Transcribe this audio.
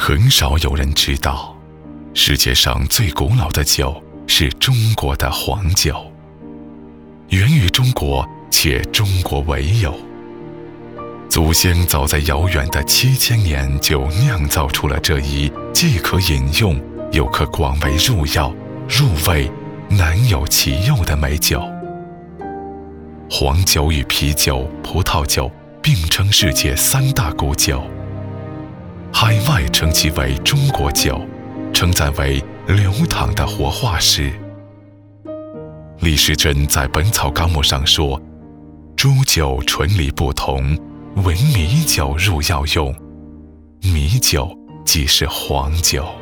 很少有人知道，世界上最古老的酒是中国的黄酒，源于中国，且中国为有。祖先早在遥远的7000年就酿造出了这一既可饮用又可广为入药、入味、难有其有的美酒。黄酒与啤酒、葡萄酒并称世界3大古酒，海外称其为中国酒，称赞为流淌的活化石。李时珍在《本草纲目》上说：“诸酒醇理不同，唯米酒入药用，米酒即是黄酒。”